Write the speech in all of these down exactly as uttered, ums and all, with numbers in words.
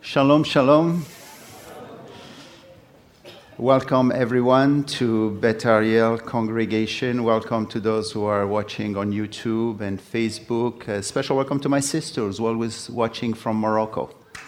Shalom, shalom. Welcome everyone to Beth Ariel congregation. Welcome to those who are watching on YouTube and Facebook. A special welcome to my sisters who are always watching from Morocco.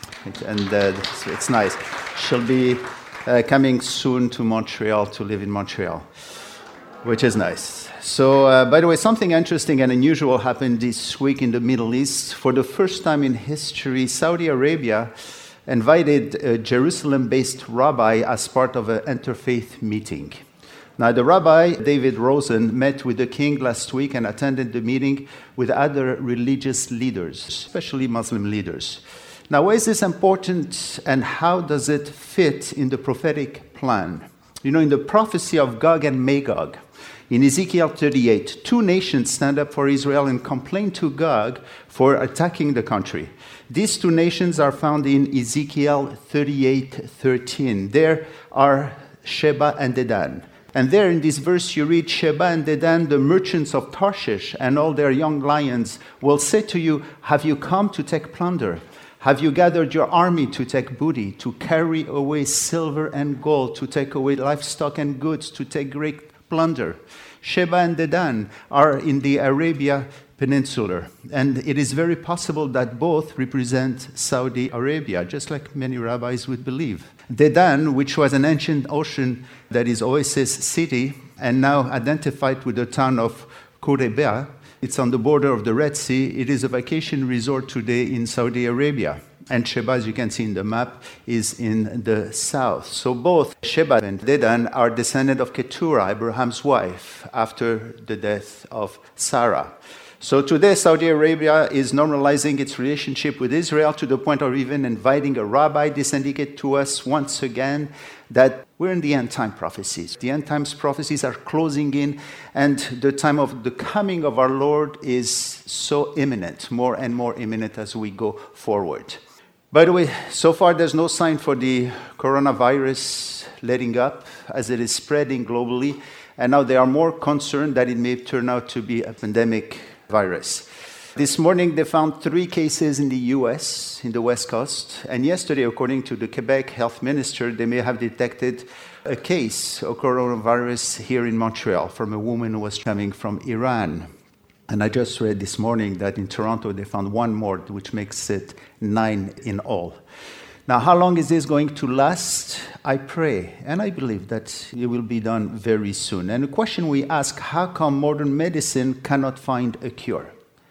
And uh, it's, it's nice. She'll be uh, coming soon to Montreal to live in Montreal, which is nice. So, uh, by the way, something interesting and unusual happened this week in the Middle East. For the first time in history, Saudi Arabia invited a Jerusalem-based rabbi as part of an interfaith meeting. Now, the rabbi, David Rosen, met with the king last week and attended the meeting with other religious leaders, especially Muslim leaders. Now, why is this important and how does it fit in the prophetic plan? You know, in the prophecy of Gog and Magog, in Ezekiel thirty-eight, two nations stand up for Israel and complain to Gog for attacking the country. These two nations are found in Ezekiel thirty-eight thirteen. There are Sheba and Dedan. And there in this verse you read, Sheba and Dedan, the merchants of Tarshish and all their young lions, will say to you, have you come to take plunder? Have you gathered your army to take booty, to carry away silver and gold, to take away livestock and goods, to take great plunder? Sheba and Dedan are in the Arabia Peninsula, and it is very possible that both represent Saudi Arabia, just like many rabbis would believe. Dedan, which was an ancient ocean that is Oasis city, and now identified with the town of Kurebea, it's on the border of the Red Sea. It is a vacation resort today in Saudi Arabia. And Sheba, as you can see in the map, is in the south. So both Sheba and Dedan are descendants of Keturah, Abraham's wife, after the death of Sarah. So today, Saudi Arabia is normalizing its relationship with Israel to the point of even inviting a rabbi. This indicates to us once again that we're in the end time prophecies. The end times prophecies are closing in, and the time of the coming of our Lord is so imminent, more and more imminent as we go forward. By the way, so far there's no sign for the coronavirus letting up as it is spreading globally, and now they are more concerned that it may turn out to be a pandemic virus. This morning they found three cases in the U S, in the West Coast, and yesterday, according to the Quebec health minister, they may have detected a case of coronavirus here in Montreal from a woman who was coming from Iran. And I just read this morning that in Toronto they found one more, which makes it nine in all. Now, how long is this going to last? I pray, and I believe that it will be done very soon. And the question we ask, how come modern medicine cannot find a cure?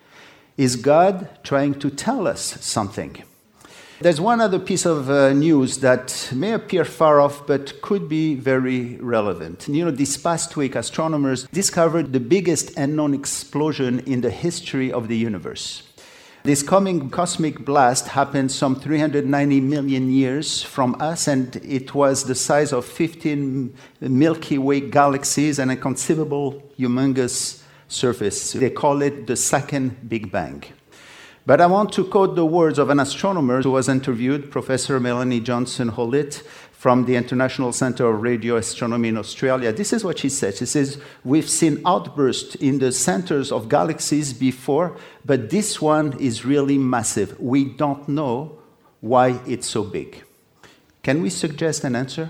Is God trying to tell us something? There's one other piece of uh, news that may appear far off, but could be very relevant. You know, this past week, astronomers discovered the biggest unknown explosion in the history of the universe. This coming cosmic blast happened some three hundred ninety million years from us, and it was the size of fifteen Milky Way galaxies and a conceivable, humongous surface. They call it the second Big Bang. But I want to quote the words of an astronomer who was interviewed, Professor Melanie Johnson-Hollett from the International Centre of Radio Astronomy in Australia. This is what she said. She says, we've seen outbursts in the centers of galaxies before, but this one is really massive. We don't know why it's so big. Can we suggest an answer?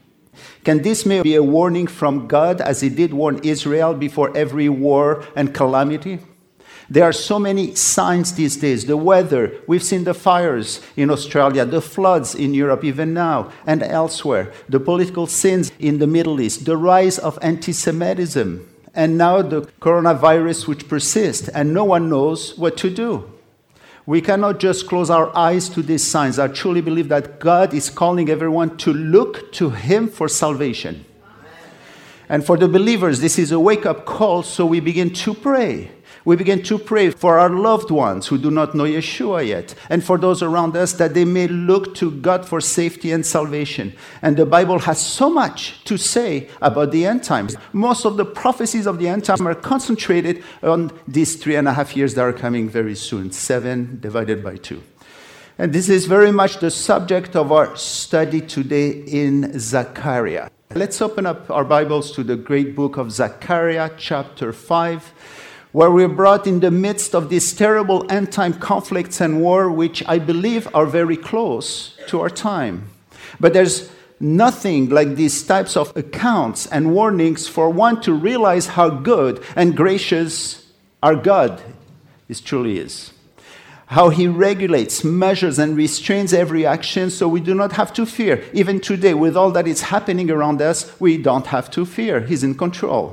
Can this may be a warning from God as he did warn Israel before every war and calamity? There are so many signs these days. The weather, we've seen the fires in Australia, the floods in Europe even now and elsewhere, the political scenes in the Middle East, the rise of anti-Semitism, and now the coronavirus which persists, and no one knows what to do. We cannot just close our eyes to these signs. I truly believe that God is calling everyone to look to him for salvation. And for the believers, this is a wake-up call, so we begin to pray. We begin to pray for our loved ones who do not know Yeshua yet, and for those around us that they may look to God for safety and salvation. And the Bible has so much to say about the end times. Most of the prophecies of the end time are concentrated on these three and a half years that are coming very soon, seven divided by two. And this is very much the subject of our study today in Zechariah. Let's open up our Bibles to the great book of Zechariah, chapter five. where we're brought in the midst of these terrible end-time conflicts and war, which I believe are very close to our time. But there's nothing like these types of accounts and warnings for one to realize how good and gracious our God is truly is. How he regulates, measures, and restrains every action so we do not have to fear. Even today, with all that is happening around us, we don't have to fear. He's in control.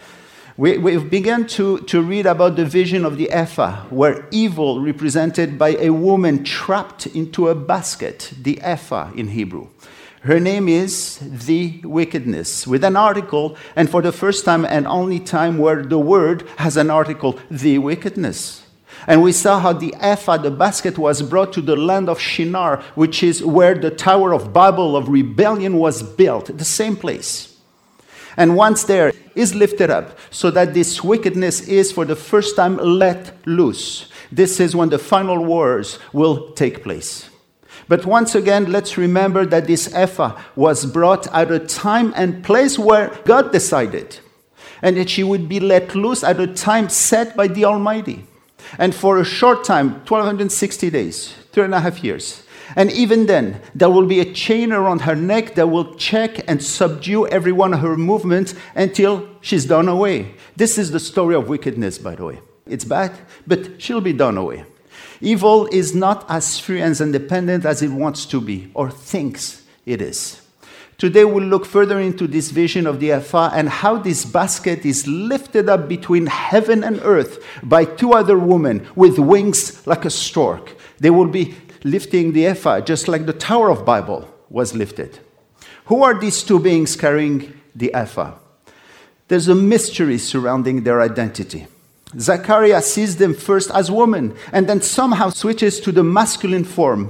We, we've begun to, to read about the vision of the ephah, where evil represented by a woman trapped into a basket, the ephah in Hebrew. Her name is the wickedness, with an article, and for the first time and only time where the word has an article, the wickedness. And we saw how the ephah, the basket, was brought to the land of Shinar, which is where the Tower of Babel of rebellion was built, the same place. And once there, is lifted up, so that this wickedness is for the first time let loose. This is when the final wars will take place. But once again, let's remember that this ephah was brought at a time and place where God decided, and that she would be let loose at a time set by the Almighty. And for a short time, twelve sixty days, three and a half years. And even then, there will be a chain around her neck that will check and subdue every one of her movements until she's done away. This is the story of wickedness, by the way. It's bad, but she'll be done away. Evil is not as free and independent as it wants to be, or thinks it is. Today we'll look further into this vision of the ephah and how this basket is lifted up between heaven and earth by two other women with wings like a stork. They will be lifting the ephah just like the Tower of Babel was lifted. Who are these two beings carrying the ephah? There's a mystery surrounding their identity. Zechariah sees them first as women and then somehow switches to the masculine form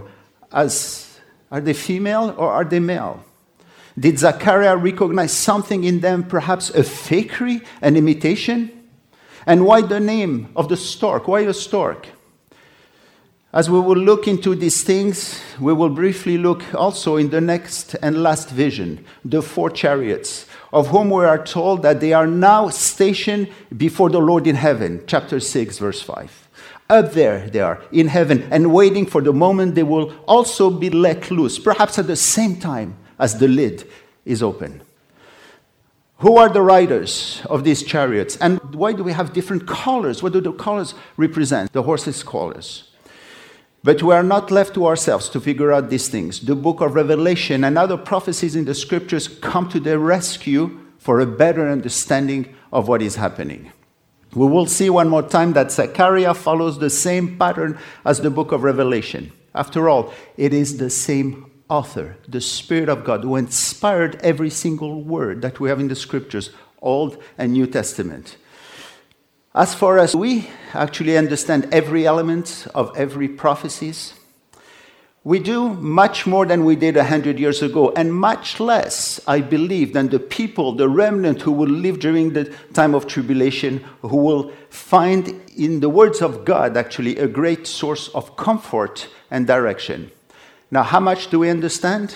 as, are they female or are they male? Did Zechariah recognize something in them, perhaps a fakery, an imitation? And why the name of the stork? Why a stork? As we will look into these things, we will briefly look also in the next and last vision, the four chariots, of whom we are told that they are now stationed before the Lord in heaven, chapter six, verse five. Up there they are, in heaven, and waiting for the moment they will also be let loose, perhaps at the same time as the lid is open. Who are the riders of these chariots? And why do we have different colors? What do the colors represent? The horses' colors. But we are not left to ourselves to figure out these things. The book of Revelation and other prophecies in the scriptures come to their rescue for a better understanding of what is happening. We will see one more time that Zechariah follows the same pattern as the book of Revelation. After all, it is the same author, the Spirit of God, who inspired every single word that we have in the scriptures, Old and New Testament. As far as we actually understand every element of every prophecies, we do much more than we did a hundred years ago, and much less, I believe, than the people, the remnant who will live during the time of tribulation, who will find in the words of God actually a great source of comfort and direction. Now, how much do we understand?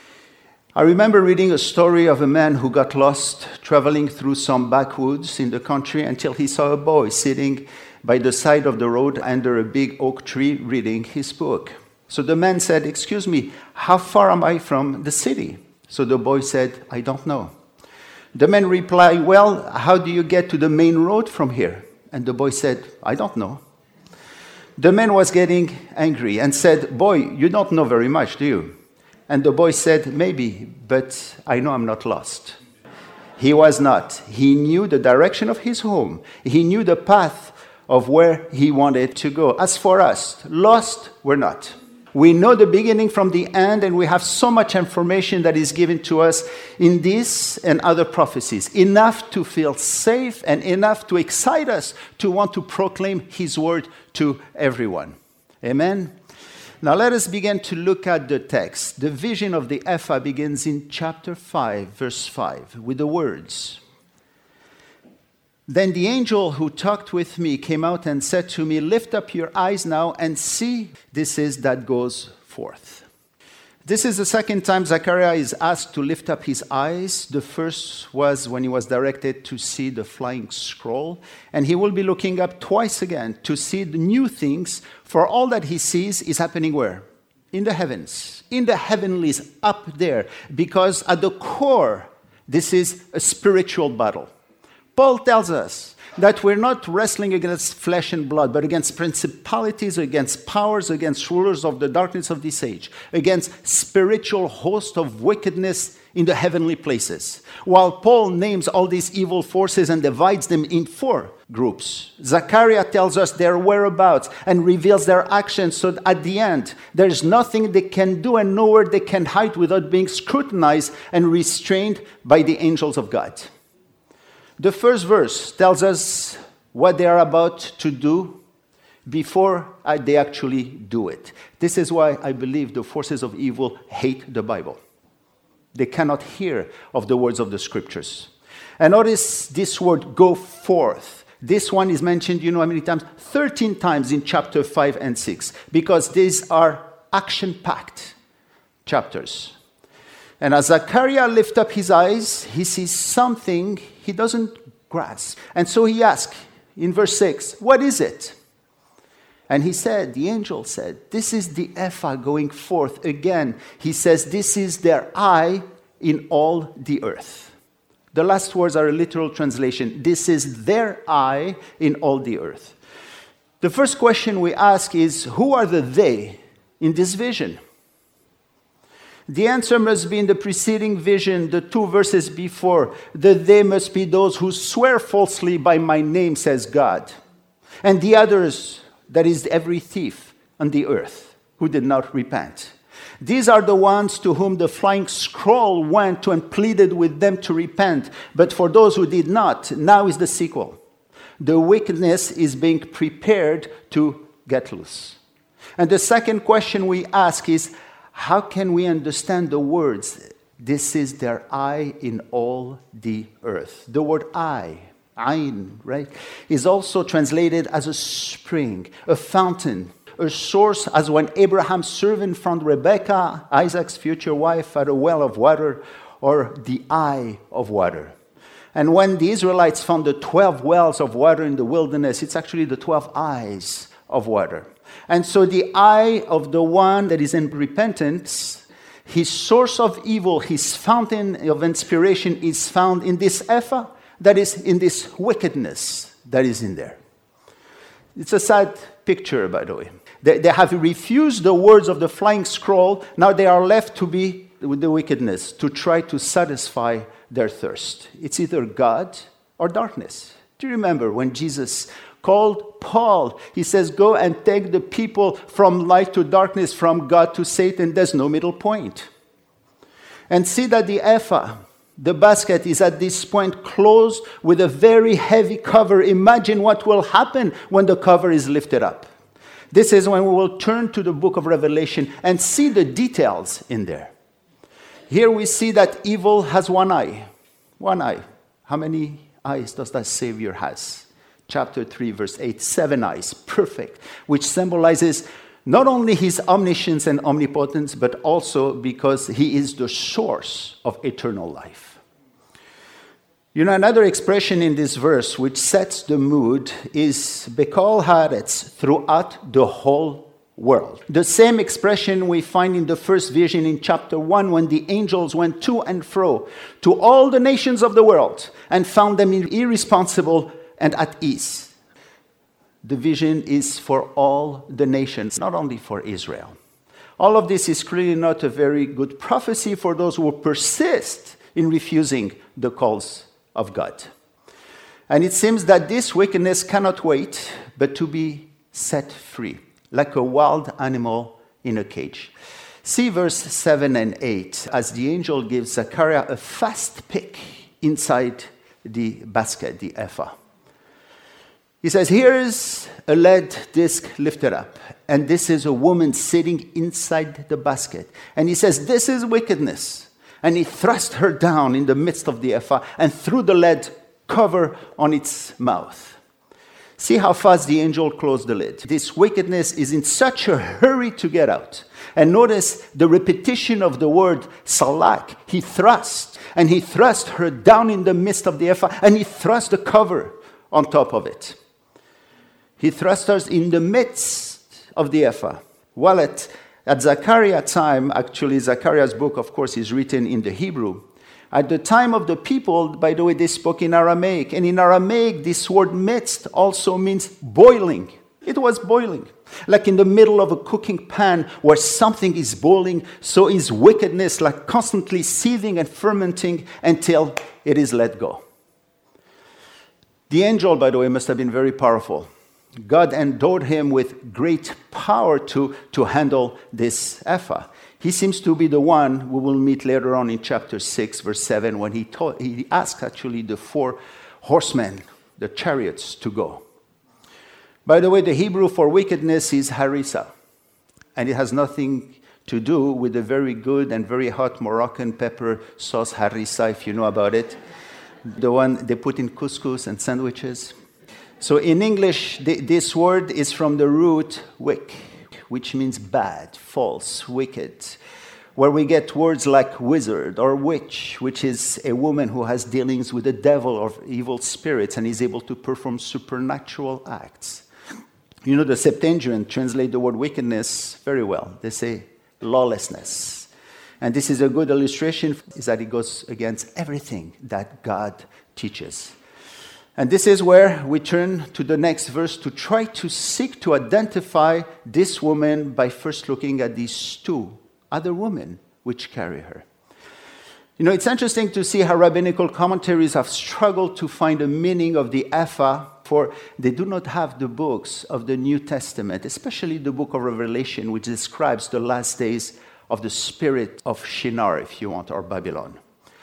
I remember reading a story of a man who got lost traveling through some backwoods in the country until he saw a boy sitting by the side of the road under a big oak tree reading his book. So the man said, "Excuse me, how far am I from the city?" So the boy said, "I don't know." The man replied, "Well, how do you get to the main road from here?" And the boy said, "I don't know." The man was getting angry and said, "Boy, you don't know very much, do you?" And the boy said, "Maybe, but I know I'm not lost." He was not. He knew the direction of his home. He knew the path of where he wanted to go. As for us, lost, we're not. We know the beginning from the end, and we have so much information that is given to us in this and other prophecies, enough to feel safe and enough to excite us to want to proclaim his word to everyone. Amen? Now let us begin to look at the text. The vision of the ephah begins in chapter five, verse five, with the words, "Then the angel who talked with me came out and said to me, 'Lift up your eyes now and see, this is that goes forth.'" This is the second time Zechariah is asked to lift up his eyes. The first was when he was directed to see the flying scroll. And he will be looking up twice again to see the new things, for all that he sees is happening where? In the heavens, in the heavenlies, up there. Because at the core, this is a spiritual battle. Paul tells us that we're not wrestling against flesh and blood, but against principalities, against powers, against rulers of the darkness of this age, against spiritual hosts of wickedness in the heavenly places. While Paul names all these evil forces and divides them in four groups, Zechariah tells us their whereabouts and reveals their actions, so that at the end, there's nothing they can do and nowhere they can hide without being scrutinized and restrained by the angels of God. The first verse tells us what they are about to do before they actually do it. This is why I believe the forces of evil hate the Bible. They cannot hear of the words of the scriptures. And notice this word, go forth. This one is mentioned, you know how many times? thirteen times in chapter five and six, because these are action-packed chapters. And as Zechariah lifts up his eyes, he sees something he doesn't grasp. And so he asks in verse six, what is it? And he said, the angel said, this is the ephah going forth again. He says, this is their eye in all the earth. The last words are a literal translation. This is their eye in all the earth. The first question we ask is, who are the they in this vision? The answer must be in the preceding vision, the two verses before. The they must be those who swear falsely by my name, says God. And the others, that is every thief on the earth who did not repent. These are the ones to whom the flying scroll went to and pleaded with them to repent. But for those who did not, now is the sequel. The wickedness is being prepared to get loose. And the second question we ask is, how can we understand the words, this is their eye in all the earth? The word eye, ayn, right, is also translated as a spring, a fountain, a source, as when Abraham's servant found Rebekah, Isaac's future wife, at a well of water, or the eye of water. And when the Israelites found the twelve wells of water in the wilderness, it's actually the twelve eyes of water. And so the eye of the one that is in repentance, his source of evil, his fountain of inspiration is found in this ephah, that is in this wickedness that is in there. It's a sad picture, by the way. They, they have refused the words of the flying scroll. Now they are left to be with the wickedness, to try to satisfy their thirst. It's either God or darkness. Do you remember when Jesus called Paul? He says, go and take the people from light to darkness, from God to Satan. There's no middle point. And see that the ephah, the basket, is at this point closed with a very heavy cover. Imagine what will happen when the cover is lifted up. This is when we will turn to the book of Revelation and see the details in there. Here we see that evil has one eye. One eye. How many eyes does that Savior has? Chapter three, verse eight, seven eyes, perfect, which symbolizes not only his omniscience and omnipotence, but also because he is the source of eternal life. You know, another expression in this verse which sets the mood is Bekol Haaretz, throughout the whole world. The same expression we find in the first vision in chapter one, when the angels went to and fro to all the nations of the world and found them irresponsible and at ease. The vision is for all the nations, not only for Israel. All of this is clearly not a very good prophecy for those who persist in refusing the calls of God. And it seems that this wickedness cannot wait but to be set free, like a wild animal in a cage. See verse seven and eight, as the angel gives Zechariah a fast pick inside the basket, the ephah. He says, here is a lead disc lifted up, and this is a woman sitting inside the basket. And he says, this is wickedness. And he thrust her down in the midst of the ephah and threw the lead cover on its mouth. See how fast the angel closed the lid. This wickedness is in such a hurry to get out. And notice the repetition of the word salak. He thrust, and he thrust her down in the midst of the ephah, and he thrust the cover on top of it. He thrust her in the midst of the ephah. Well, at, at Zechariah's time, actually Zechariah's book, of course, is written in the Hebrew. At the time of the people, by the way, they spoke in Aramaic. And in Aramaic, this word midst also means boiling. It was boiling. Like in the middle of a cooking pan where something is boiling, so is wickedness, like constantly seething and fermenting until it is let go. The angel, by the way, must have been very powerful. God endowed him with great power to, to handle this ephah. He seems to be the one we will meet later on in chapter six, verse seven, when he, taught, he asked actually the four horsemen, the chariots, to go. By the way, the Hebrew for wickedness is harissa, and it has nothing to do with the very good and very hot Moroccan pepper sauce harissa, if you know about it, the one they put in couscous and sandwiches. So in English, this word is from the root wick, which means bad, false, wicked, where we get words like wizard or witch, which is a woman who has dealings with the devil or evil spirits and is able to perform supernatural acts. You know, the Septuagint translate the word wickedness very well. They say lawlessness. And this is a good illustration, is that it goes against everything that God teaches. And this is where we turn to the next verse to try to seek to identify this woman by first looking at these two other women which carry her. You know, it's interesting to see how rabbinical commentaries have struggled to find a meaning of the ephah, for they do not have the books of the New Testament, especially the book of Revelation, which describes the last days of the spirit of Shinar, if you want, or Babylon.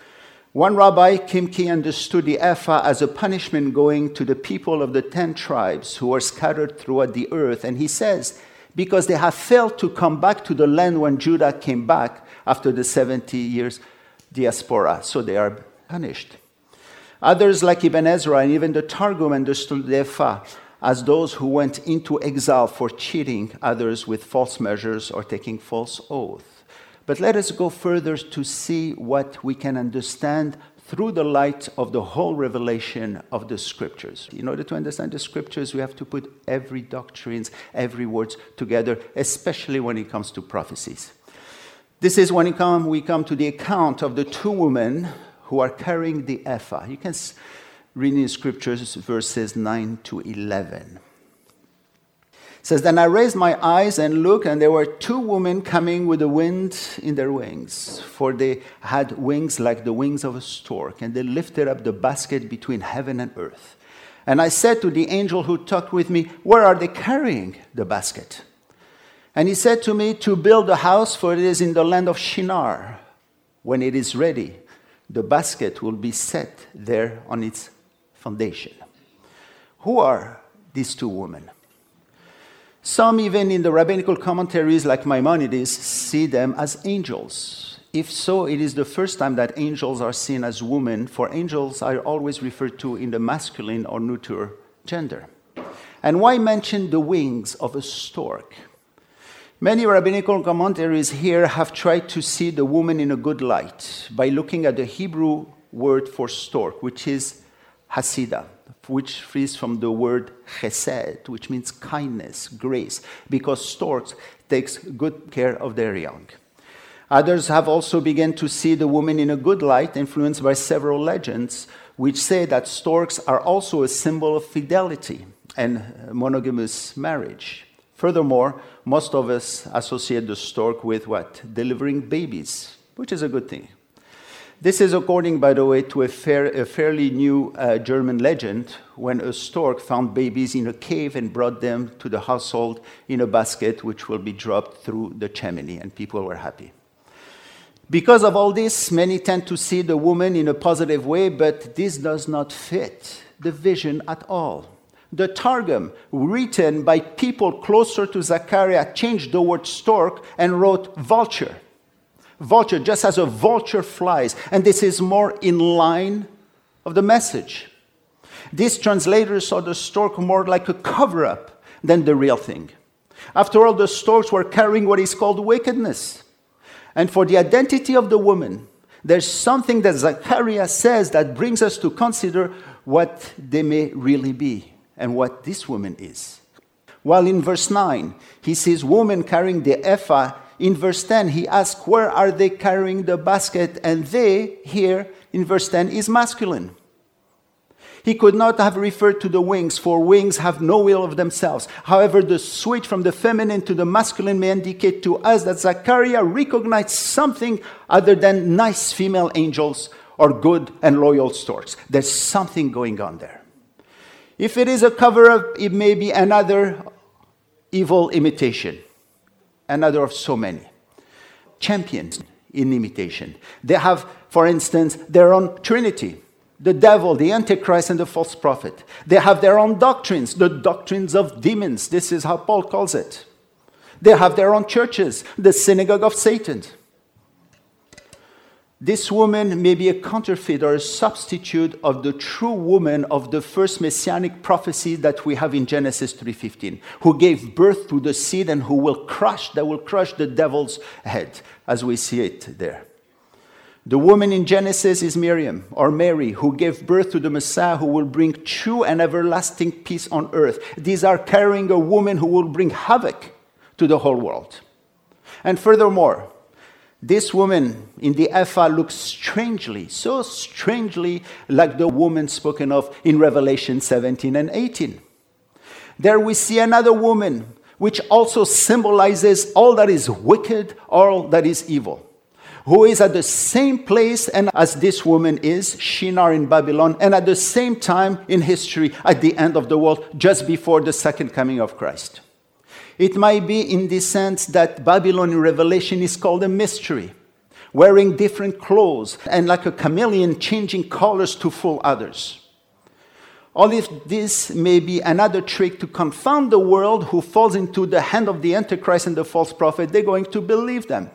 One rabbi, Kimki, understood the ephah as a punishment going to the people of the ten tribes who are scattered throughout the earth. And he says, because they have failed to come back to the land when Judah came back after the seventy years diaspora. So they are punished. Others, like Ibn Ezra and even the Targum, understood the ephah as those who went into exile for cheating others with false measures or taking false oaths. But let us go further to see what we can understand through the light of the whole revelation of the Scriptures. In order to understand the Scriptures, we have to put every doctrines, every word together, especially when it comes to prophecies. This is when it come, we come to the account of the two women who are carrying the ephah. You can read in the Scriptures verses nine to eleven. It says, then I raised my eyes and looked, and there were two women coming with the wind in their wings, for they had wings like the wings of a stork, and they lifted up the basket between heaven and earth. And I said to the angel who talked with me, where are they carrying the basket? And he said to me, to build a house, for it is in the land of Shinar. When it is ready, the basket will be set there on its foundation. Who are these two women? Some, even in the rabbinical commentaries like Maimonides, see them as angels. If so, it is the first time that angels are seen as women, for angels are always referred to in the masculine or neuter gender. And why mention the wings of a stork? Many rabbinical commentaries here have tried to see the woman in a good light by looking at the Hebrew word for stork, which is hasidah, which is from the word chesed, which means kindness, grace, because storks takes good care of their young. Others have also begun to see the woman in a good light, influenced by several legends, which say that storks are also a symbol of fidelity and monogamous marriage. Furthermore, most of us associate the stork with what? Delivering babies, which is a good thing. This is according, by the way, to a, fair, a fairly new uh, German legend when a stork found babies in a cave and brought them to the household in a basket which will be dropped through the chimney, and people were happy. Because of all this, many tend to see the woman in a positive way, but this does not fit the vision at all. The Targum, written by people closer to Zechariah, changed the word stork and wrote vulture. Vulture, just as a vulture flies. And this is more in line of the message. These translators saw the stork more like a cover-up than the real thing. After all, the storks were carrying what is called wickedness. And for the identity of the woman, there's something that Zechariah says that brings us to consider what they may really be and what this woman is. While in verse nine, he sees woman carrying the ephah, in verse ten, he asks, where are they carrying the basket? And they, here in verse ten, is masculine. He could not have referred to the wings, for wings have no will of themselves. However, the switch from the feminine to the masculine may indicate to us that Zechariah recognized something other than nice female angels or good and loyal storks. There's something going on there. If it is a cover-up, it may be another evil imitation, another of so many. Champions in imitation. They have, for instance, their own trinity. The devil, the Antichrist, and the false prophet. They have their own doctrines, the doctrines of demons. This is how Paul calls it. They have their own churches, the synagogue of Satan. This woman may be a counterfeit or a substitute of the true woman of the first messianic prophecy that we have in Genesis three fifteen, who gave birth to the seed and who will crush, that will crush the devil's head, as we see it there. The woman in Genesis is Miriam, or Mary, who gave birth to the Messiah who will bring true and everlasting peace on earth. These are carrying a woman who will bring havoc to the whole world. And furthermore, this woman in the ephah looks strangely, so strangely like the woman spoken of in Revelation seventeen and eighteen. There we see another woman, which also symbolizes all that is wicked, all that is evil, who is at the same place and as this woman is, Shinar in Babylon, and at the same time in history at the end of the world, just before the second coming of Christ. It might be in the sense that Babylon in Revelation is called a mystery, wearing different clothes and like a chameleon changing colors to fool others. All of this may be another trick to confound the world who falls into the hand of the Antichrist and the false prophet. They're going to believe them.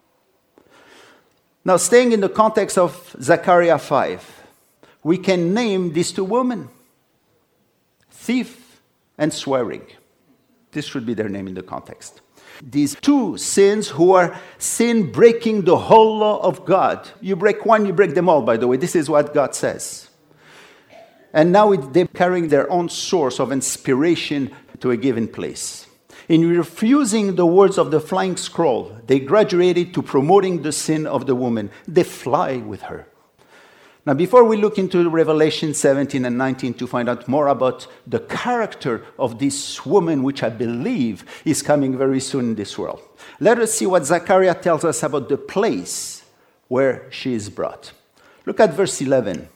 Now, staying in the context of Zechariah five, we can name these two women, thief and swearing. This should be their name in the context. These two sins who are sin breaking the whole law of God. You break one, you break them all, by the way. This is what God says. And now they're carrying their own source of inspiration to a given place. In refusing the words of the flying scroll, they graduated to promoting the sin of the woman. They fly with her. Now, before we look into Revelation seventeen and nineteen to find out more about the character of this woman, which I believe is coming very soon in this world, let us see what Zechariah tells us about the place where she is brought. Look at verse eleven.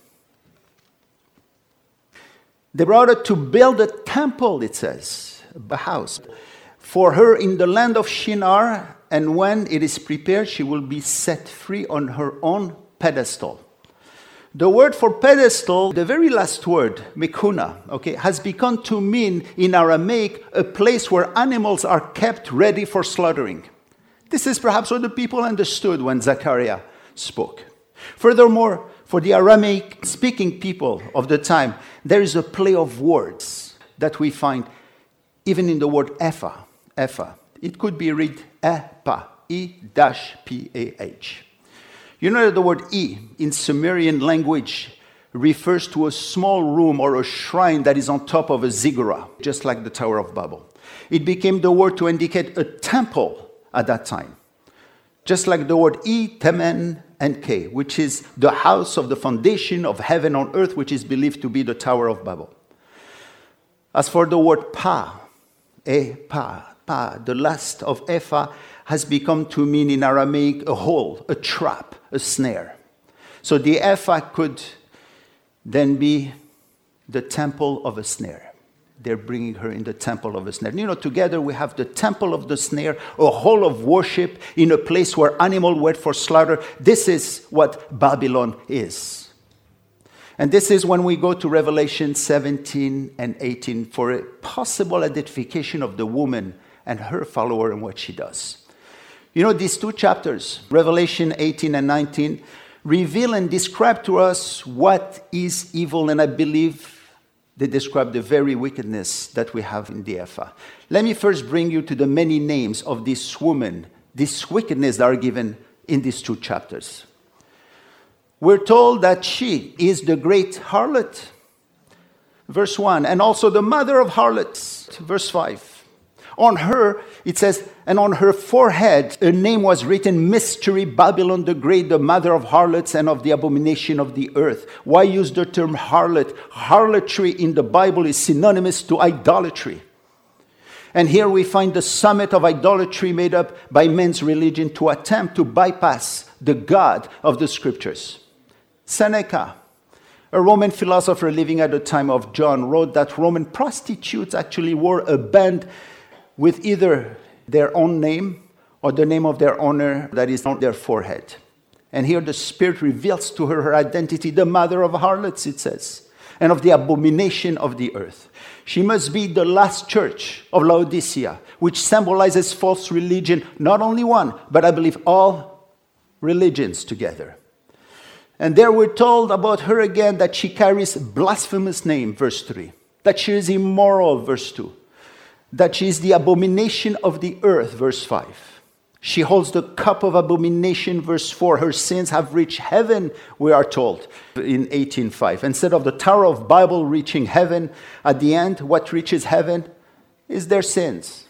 They brought her to build a temple, it says, a house, for her in the land of Shinar, and when it is prepared, she will be set free on her own pedestal. The word for pedestal, the very last word, mikuna, okay, has become to mean in Aramaic a place where animals are kept ready for slaughtering. This is perhaps what the people understood when Zechariah spoke. Furthermore, for the Aramaic-speaking people of the time, there is a play of words that we find even in the word ephah. Ephah. It could be read epa, E dash P A H. You know that the word E in Sumerian language refers to a small room or a shrine that is on top of a ziggurat, just like the Tower of Babel. It became the word to indicate a temple at that time. Just like the word E, Temen, and K, which is the house of the foundation of heaven on earth, which is believed to be the Tower of Babel. As for the word Pa, E, Pa, Pa, the last of Ephah, has become to mean in Aramaic a hole, a trap, a snare. So the ephah could then be the temple of a snare. They're bringing her in the temple of a snare. You know, together we have the temple of the snare, a hall of worship in a place where animals wait for slaughter. This is what Babylon is. And this is when we go to Revelation seventeen and eighteen for a possible identification of the woman and her follower and what she does. You know, these two chapters, Revelation eighteen and nineteen, reveal and describe to us what is evil, and I believe They describe the very wickedness that we have in the Ephah. Let me first bring you to the many names of this woman, this wickedness that are given in these two chapters. We're told that she is the great harlot, verse one, and also the mother of harlots, verse five. On her, it says, and on her forehead a name was written, Mystery, Babylon the Great, the mother of harlots and of the abomination of the earth. Why use the term harlot? Harlotry in the Bible is synonymous to idolatry. And here we find the summit of idolatry made up by men's religion to attempt to bypass the God of the Scriptures. Seneca, a Roman philosopher living at the time of John, wrote that Roman prostitutes actually wore a band with either their own name or the name of their owner that is on their forehead. And here the Spirit reveals to her her identity, the mother of harlots, it says, and of the abomination of the earth. She must be the last church of Laodicea, which symbolizes false religion, not only one, but I believe all religions together. And there we're told about her again that she carries blasphemous name, verse three. That she is immoral, verse two. That she is the abomination of the earth, verse five. She holds the cup of abomination, verse four. Her sins have reached heaven, we are told, in eighteen five. Instead of the Tower of Babel reaching heaven, at the end, what reaches heaven is their sins.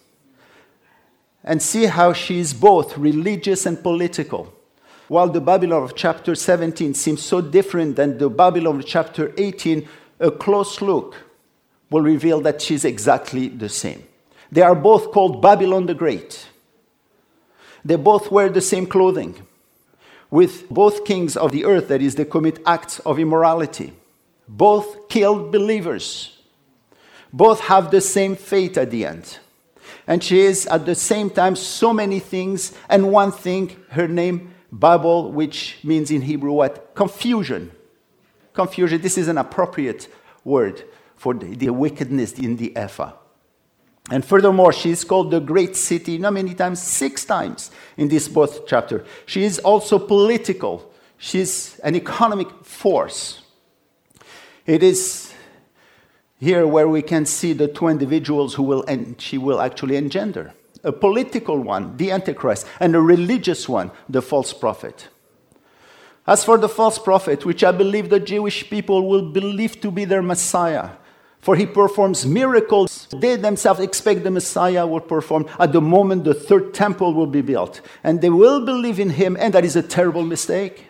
And see how she is both religious and political. While the Babylon of chapter seventeen seems so different than the Babylon of chapter eighteen, a close look will reveal that she's exactly the same. They are both called Babylon the Great. They both wear the same clothing. With both kings of the earth, that is, they commit acts of immorality. Both killed believers. Both have the same fate at the end. And she is at the same time so many things, and one thing, her name, Babel, which means in Hebrew what? Confusion. Confusion. This is an appropriate word for the, the wickedness in the Ephah. And furthermore, she is called the great city, not many times, six times in this both chapter. She is also political. She's an economic force. It is here where we can see the two individuals who will, and she will actually engender. A political one, the Antichrist, and a religious one, the false prophet. As for the false prophet, which I believe the Jewish people will believe to be their Messiah, for he performs miracles they themselves expect the Messiah will perform at the moment the third temple will be built. And they will believe in him, and that is a terrible mistake.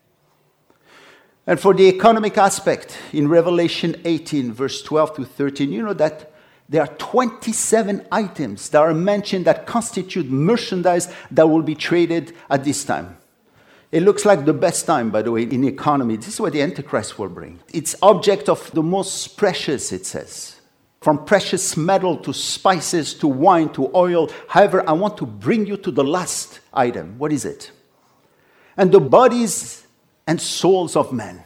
And for the economic aspect, in Revelation eighteen, verse twelve to thirteen, you know that there are twenty-seven items that are mentioned that constitute merchandise that will be traded at this time. It looks like the best time, by the way, in the economy. This is what the Antichrist will bring. It's object of the most precious, it says. From precious metal to spices to wine to oil. However, I want to bring you to the last item. What is it? And the bodies and souls of men.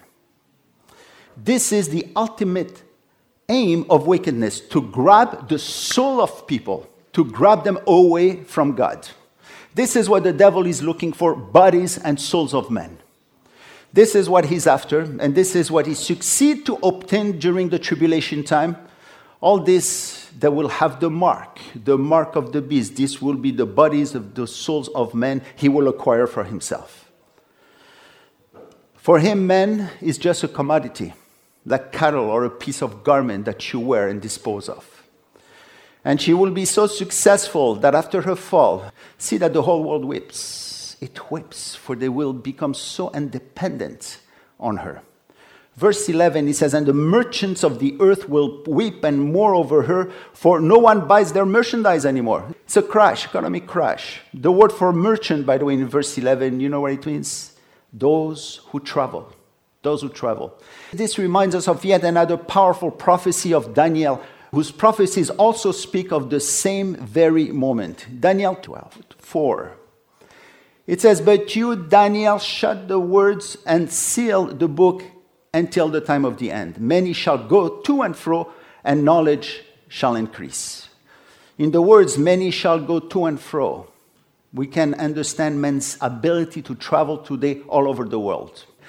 This is the ultimate aim of wickedness, to grab the soul of people, to grab them away from God. This is what the devil is looking for, bodies and souls of men. This is what he's after, and this is what he succeeds to obtain during the tribulation time. All this, they will have the mark, the mark of the beast. This will be the bodies of the souls of men he will acquire for himself. For him, man is just a commodity, like cattle or a piece of garment that you wear and dispose of. And she will be so successful that after her fall, see that the whole world weeps. It weeps, for they will become so independent on her. Verse eleven, he says, and the merchants of the earth will weep and mourn over her, for no one buys their merchandise anymore. It's a crash, economic crash. The word for merchant, by the way, in verse eleven, you know what it means? Those who travel. Those who travel. This reminds us of yet another powerful prophecy of Daniel, whose prophecies also speak of the same very moment. Daniel twelve, four. It says, but you, Daniel, shut the words and seal the book until the time of the end. Many shall go to and fro, and knowledge shall increase. In the words, many shall go to and fro, we can understand man's ability to travel today all over the world.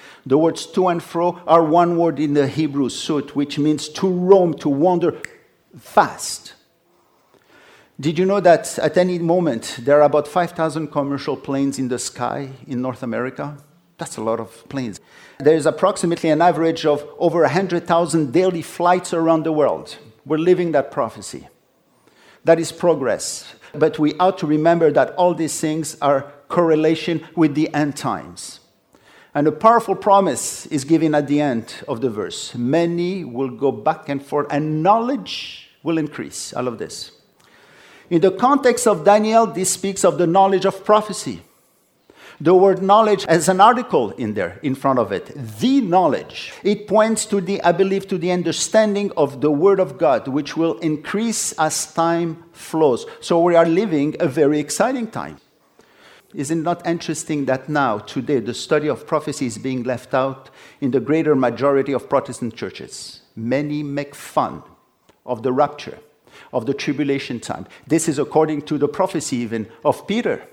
The words to and fro are one word in the Hebrew, sut, which means to roam, to wander fast. Did you know that at any moment there are about five thousand commercial planes in the sky in North America? That's a lot of planes. There is approximately an average of over one hundred thousand daily flights around the world. We're living that prophecy. That is progress. But we ought to remember that all these things are correlation with the end times. And a powerful promise is given at the end of the verse. Many will go back and forth, and knowledge will increase. I love this. In the context of Daniel, this speaks of the knowledge of prophecy. The word knowledge has an article in there, in front of it. The knowledge. It points to the, I believe, to the understanding of the Word of God, which will increase as time flows. So we are living a very exciting time. Is it not interesting that now, today, the study of prophecy is being left out in the greater majority of Protestant churches? Many make fun of the rapture, of the tribulation time. This is according to the prophecy even of Peter.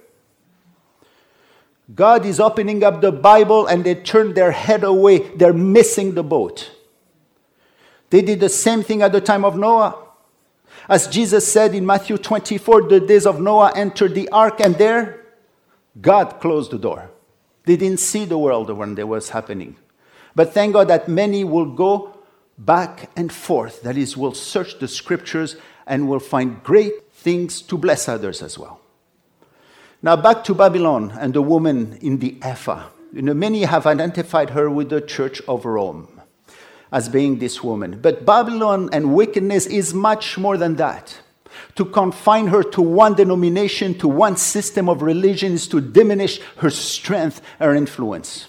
God is opening up the Bible and they turn their head away. They're missing the boat. They did the same thing at the time of Noah. As Jesus said in Matthew twenty-four, the days of Noah entered the ark, and there God closed the door. They didn't see the world when it was happening. But thank God that many will go back and forth. That is, will search the scriptures and will find great things to bless others as well. Now back to Babylon and the woman in the ephah. You know, many have identified her with the church of Rome as being this woman. But Babylon and wickedness is much more than that. To confine her to one denomination, to one system of religion, is to diminish her strength, her influence.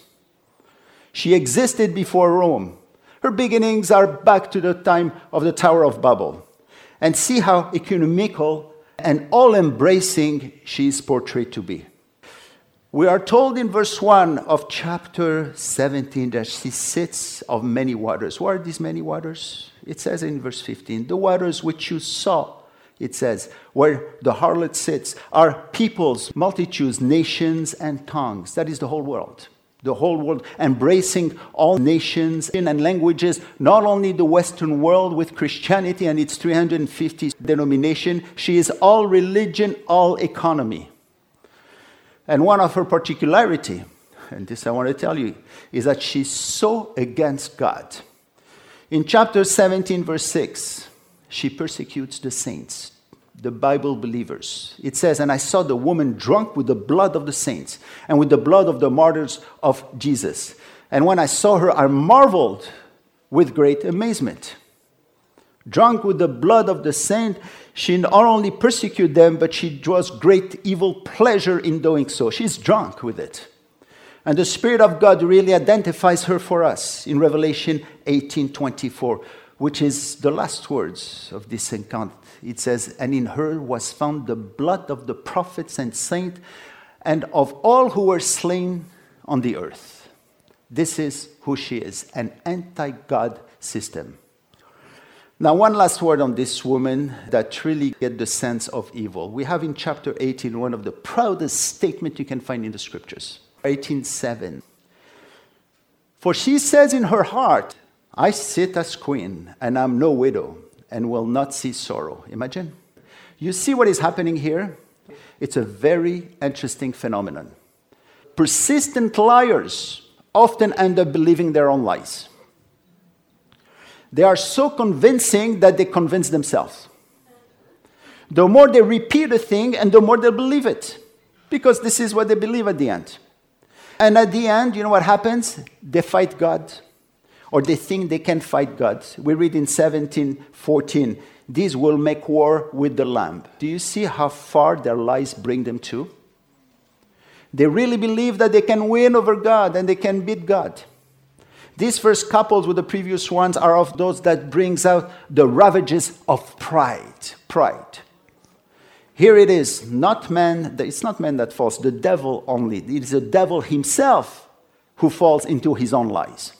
She existed before Rome. Her beginnings are back to the time of the Tower of Babel. And see how ecumenical and all-embracing she is portrayed to be. We are told in verse one of chapter seventeen that she sits of many waters. What are these many waters? It says in verse fifteen, the waters which you saw, it says, where the harlot sits, are peoples, multitudes, nations, and tongues. That is the whole world. The whole world, embracing all nations and languages, not only the Western world with Christianity and its three hundred fifty denomination, she is all religion, all economy. And one of her particularity, and this I want to tell you, is that she's so against God. In chapter seventeen, verse six, she persecutes the saints, the Bible believers. It says, and I saw the woman drunk with the blood of the saints and with the blood of the martyrs of Jesus. And when I saw her, I marveled with great amazement. Drunk with the blood of the saint, she not only persecuted them, but she draws great evil pleasure in doing so. She's drunk with it. And the Spirit of God really identifies her for us in Revelation eighteen twenty-four, which is the last words of this encounter. It says, and in her was found the blood of the prophets and saints and of all who were slain on the earth. This is who she is, an anti-God system. Now, one last word on this woman that really get the sense of evil. We have in chapter eighteen one of the proudest statements you can find in the scriptures. eighteen seven. For she says in her heart, I sit as queen, and I'm no widow, and will not see sorrow. Imagine. You see what is happening here? It's a very interesting phenomenon. Persistent liars often end up believing their own lies. They are so convincing that they convince themselves. The more they repeat a thing, and the more they believe it. Because this is what they believe at the end. And at the end, you know what happens? They fight God. Or they think they can fight God. We read in seventeen fourteen, these will make war with the Lamb. Do you see how far their lies bring them to? They really believe that they can win over God and they can beat God. These first couples with the previous ones are of those that brings out the ravages of pride. Pride. Here it is, not man, it's not man that falls, the devil only. It is the devil himself who falls into his own lies.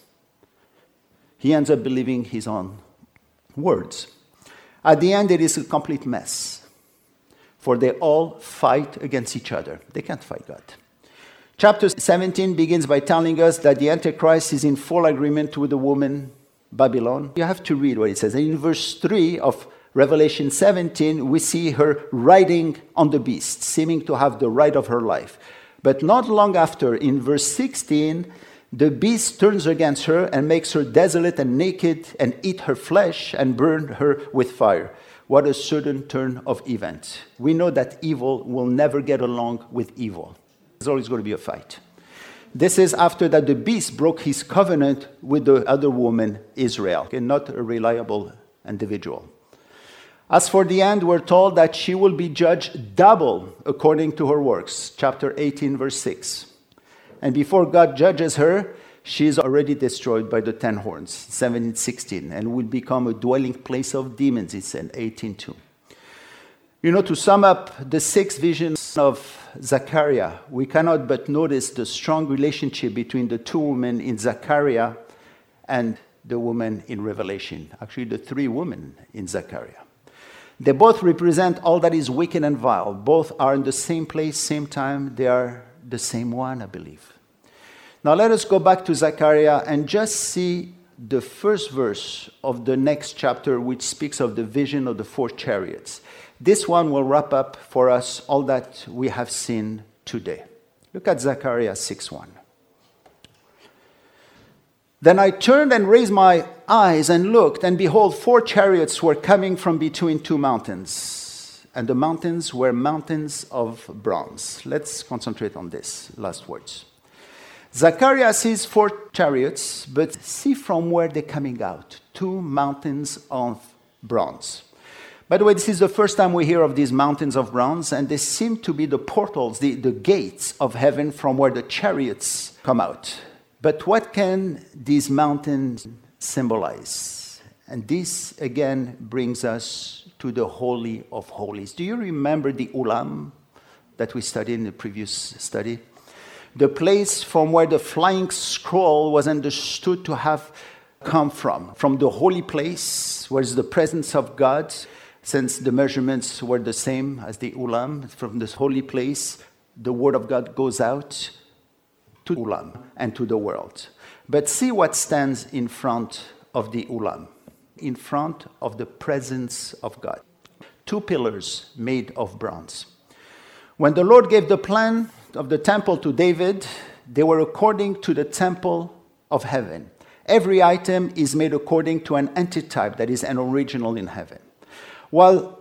He ends up believing his own words. At the end, it is a complete mess. For they all fight against each other. They can't fight God. Chapter seventeen begins by telling us that the Antichrist is in full agreement with the woman Babylon. You have to read what it says. In verse three of Revelation seventeen, we see her riding on the beast, seeming to have the ride of her life. But not long after, in verse sixteen, the beast turns against her and makes her desolate and naked and eat her flesh and burn her with fire. What a sudden turn of events. We know that evil will never get along with evil. There's always going to be a fight. This is after that the beast broke his covenant with the other woman, Israel, and not a reliable individual. As for the end, we're told that she will be judged double according to her works. Chapter eighteen, verse six. And before God judges her, she is already destroyed by the ten horns, seventeen sixteen, and will become a dwelling place of demons, it said, eighteen two. You know, to sum up the six visions of Zechariah, we cannot but notice the strong relationship between the two women in Zechariah and the woman in Revelation. Actually, the three women in Zechariah. They both represent all that is wicked and vile. Both are in the same place, same time. They are the same one, I believe. Now let us go back to Zechariah and just see the first verse of the next chapter, which speaks of the vision of the four chariots. This one will wrap up for us all that we have seen today. Look at Zechariah six one. Then I turned and raised my eyes and looked, and behold, four chariots were coming from between two mountains. And the mountains were mountains of bronze. Let's concentrate on this last words. Zechariah sees four chariots, but see from where they're coming out. Two mountains of bronze. By the way, this is the first time we hear of these mountains of bronze, and they seem to be the portals, the, the gates of heaven from where the chariots come out. But what can these mountains symbolize? And this, again, brings us to the Holy of Holies. Do you remember the Ulam that we studied in the previous study? The place from where the flying scroll was understood to have come from. From the holy place, where is the presence of God, since the measurements were the same as the Ulam. From this holy place, the word of God goes out to Ulam and to the world. But see what stands in front of the Ulam, in front of the presence of God. Two pillars made of bronze. When the Lord gave the plan of the temple to David, they were according to the temple of heaven. Every item is made according to an antitype, that is an original in heaven. Well,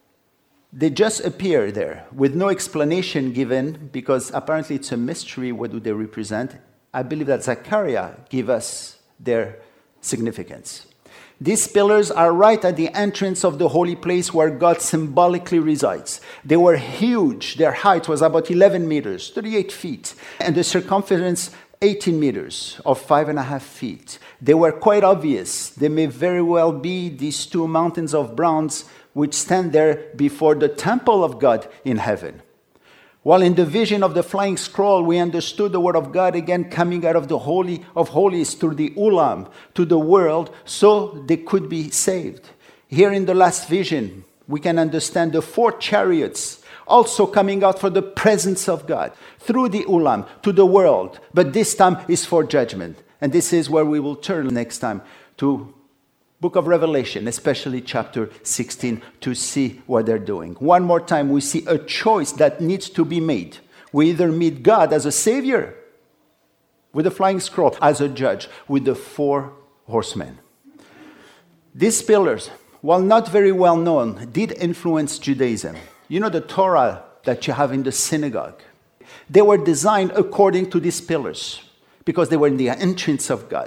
they just appear there with no explanation given, because apparently it's a mystery. What do they represent? I believe that Zechariah gives us their significance. These pillars are right at the entrance of the holy place where God symbolically resides. They were huge. Their height was about eleven meters, thirty-eight feet, and the circumference eighteen meters, or five and a half feet. They were quite obvious. They may very well be these two mountains of bronze which stand there before the temple of God in heaven. While in the vision of the flying scroll, we understood the word of God again coming out of the Holy of Holies through the Ulam to the world, so they could be saved. Here in the last vision, we can understand the four chariots also coming out for the presence of God through the Ulam to the world, but this time is for judgment. And this is where we will turn next time to Book of Revelation, especially chapter sixteen, to see what they're doing. One more time, we see a choice that needs to be made. We either meet God as a savior with the flying scroll, as a judge with the four horsemen. These pillars, while not very well known, did influence Judaism. You know the Torah that you have in the synagogue? They were designed according to these pillars because they were in the entrance of God,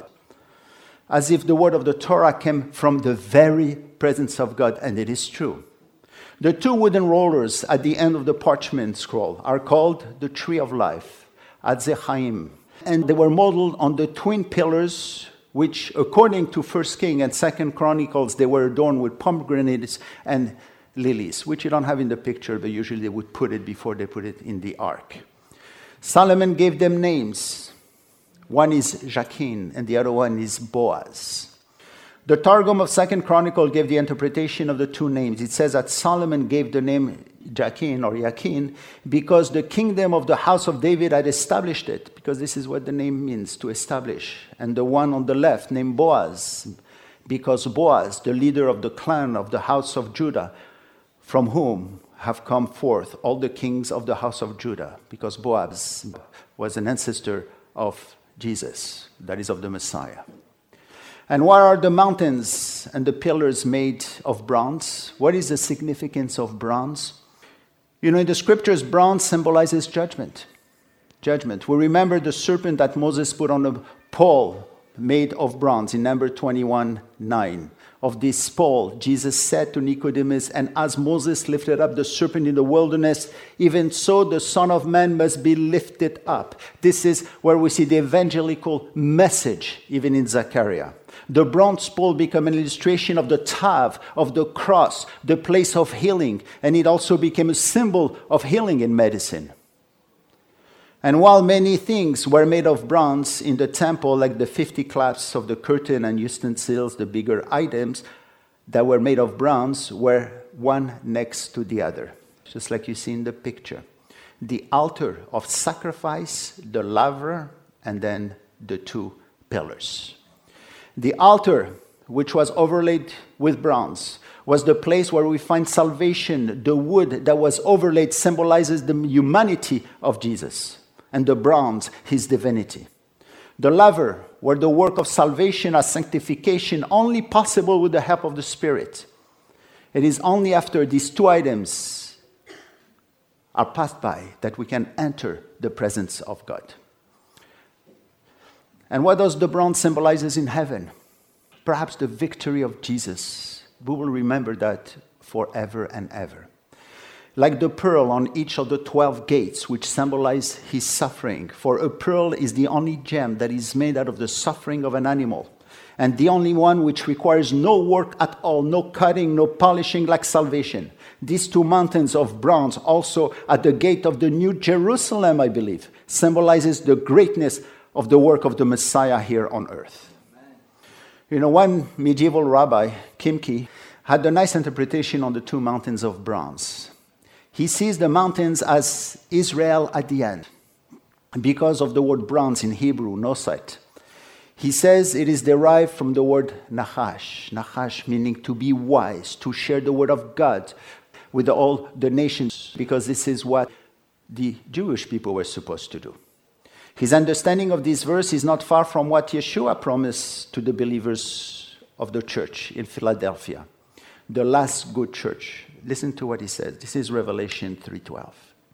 as if the word of the Torah came from the very presence of God, and it is true. The two wooden rollers at the end of the parchment scroll are called the Tree of Life, Adzechaim, and they were modeled on the twin pillars, which, according to First King and Second Chronicles, they were adorned with pomegranates and lilies, which you don't have in the picture, but usually they would put it before they put it in the ark. Solomon gave them names. One is Jachin, and the other one is Boaz. The Targum of Second Chronicle gave the interpretation of the two names. It says that Solomon gave the name Jachin or Yakin because the kingdom of the house of David had established it, because this is what the name means, to establish. And the one on the left named Boaz, because Boaz, the leader of the clan of the house of Judah, from whom have come forth all the kings of the house of Judah, because Boaz was an ancestor of Jesus, that is of the Messiah. And what are the mountains and the pillars made of bronze? What is the significance of bronze? You know, in the scriptures, bronze symbolizes judgment. Judgment. We remember the serpent that Moses put on a pole made of bronze in Number twenty-one nine. Of this pole, Jesus said to Nicodemus, and as Moses lifted up the serpent in the wilderness, even so the Son of Man must be lifted up. This is where we see the evangelical message, even in Zechariah. The bronze pole became an illustration of the Tav, of the cross, the place of healing, and it also became a symbol of healing in medicine. And while many things were made of bronze in the temple, like the fifty clasps of the curtain and utensils, the bigger items that were made of bronze were one next to the other, just like you see in the picture. The altar of sacrifice, the laver, and then the two pillars. The altar, which was overlaid with bronze, was the place where we find salvation. The wood that was overlaid symbolizes the humanity of Jesus, and the bronze, his divinity. The laver were the work of salvation as sanctification, only possible with the help of the Spirit. It is only after these two items are passed by that we can enter the presence of God. And what does the bronze symbolizes in heaven? Perhaps the victory of Jesus. We will remember that forever and ever. Like the pearl on each of the twelve gates, which symbolize his suffering. For a pearl is the only gem that is made out of the suffering of an animal, and the only one which requires no work at all, no cutting, no polishing, like salvation. These two mountains of bronze, also at the gate of the New Jerusalem, I believe, symbolizes the greatness of the work of the Messiah here on earth. You know, one medieval rabbi, Kimke, had a nice interpretation on the two mountains of bronze. He sees the mountains as Israel at the end, because of the word bronze in Hebrew, nosite. He says it is derived from the word nachash, nachash meaning to be wise, to share the word of God with all the nations, because this is what the Jewish people were supposed to do. His understanding of this verse is not far from what Yeshua promised to the believers of the church in Philadelphia, the last good church. Listen to what he says. This is Revelation three twelve.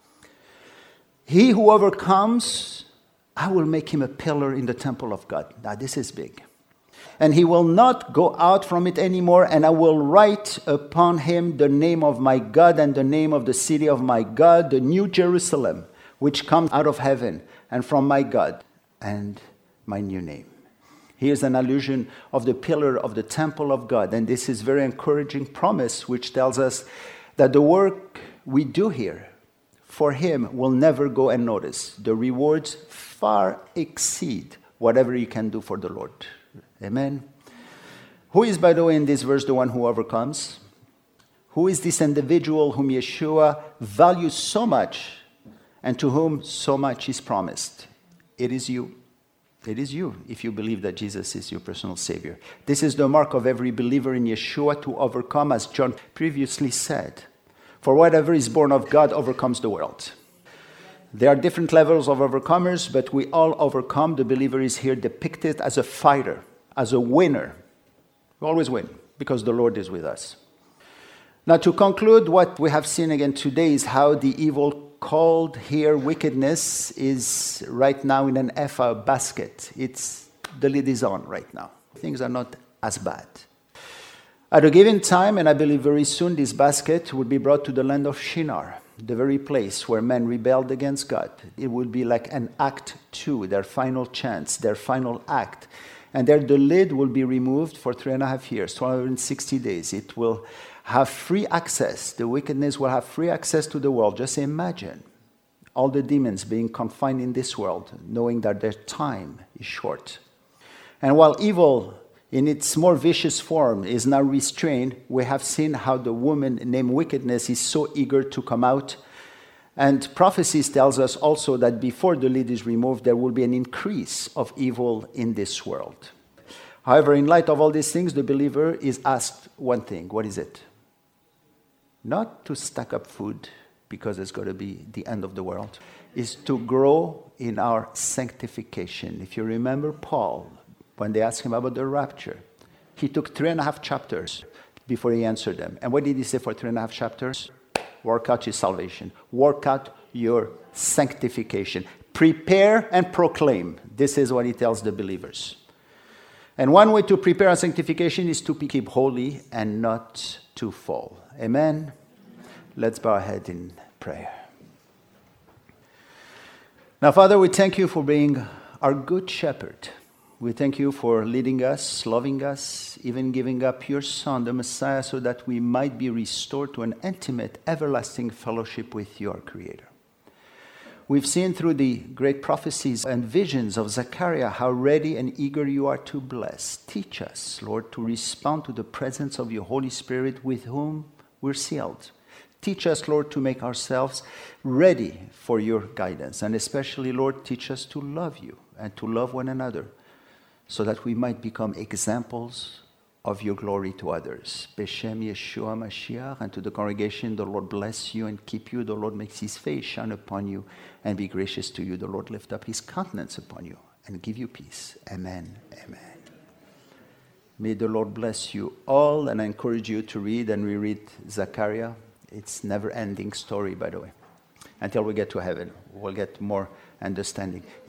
He who overcomes, I will make him a pillar in the temple of God. Now this is big. And he will not go out from it anymore, and I will write upon him the name of my God and the name of the city of my God, the New Jerusalem, which comes out of heaven, and from my God, and my new name. Here's an allusion of the pillar of the temple of God. And this is a very encouraging promise, which tells us that the work we do here for him will never go unnoticed. The rewards far exceed whatever you can do for the Lord. Amen. Who is, by the way, in this verse, the one who overcomes? Who is this individual whom Yeshua values so much and to whom so much is promised? It is you. It is you, if you believe that Jesus is your personal Savior. This is the mark of every believer in Yeshua, to overcome, as John previously said. For whatever is born of God overcomes the world. There are different levels of overcomers, but we all overcome. The believer is here depicted as a fighter, as a winner. We always win, because the Lord is with us. Now, to conclude, what we have seen again today is how the evil called here wickedness is right now in an Ephah basket. It's, the lid is on right now. Things are not as bad. At a given time, and I believe very soon, this basket will be brought to the land of Shinar, the very place where men rebelled against God. It will be like an act two, their final chance, their final act. And there the lid will be removed for three and a half years, two hundred sixty days. It will have free access. The wickedness will have free access to the world. Just imagine all the demons being confined in this world, knowing that their time is short. And while evil in its more vicious form, is now restrained, we have seen how the woman named wickedness is so eager to come out. And prophecies tells us also that before the lid is removed, there will be an increase of evil in this world. However, in light of all these things, the believer is asked one thing. What is it? Not to stack up food, because it's going to be the end of the world, is to grow in our sanctification. If you remember Paul, when they asked him about the rapture, he took three and a half chapters before he answered them. And what did he say for three and a half chapters? Work out your salvation. Work out your sanctification. Prepare and proclaim. This is what he tells the believers. And one way to prepare our sanctification is to keep holy and not to fall. Amen? Let's bow our head in prayer. Now, Father, we thank you for being our good shepherd. We thank you for leading us, loving us, even giving up your Son, the Messiah, so that we might be restored to an intimate, everlasting fellowship with your Creator. We've seen through the great prophecies and visions of Zechariah how ready and eager you are to bless. Teach us, Lord, to respond to the presence of your Holy Spirit with whom we're sealed. Teach us, Lord, to make ourselves ready for your guidance. And especially, Lord, teach us to love you and to love one another so that we might become examples of your glory to others. B'Shem Yeshua Mashiach, and to the congregation, the Lord bless you and keep you. The Lord makes his face shine upon you and be gracious to you. The Lord lift up his countenance upon you and give you peace. Amen. Amen. May the Lord bless you all, and I encourage you to read and reread Zechariah. It's never-ending story, by the way. Until we get to heaven, we'll get more understanding.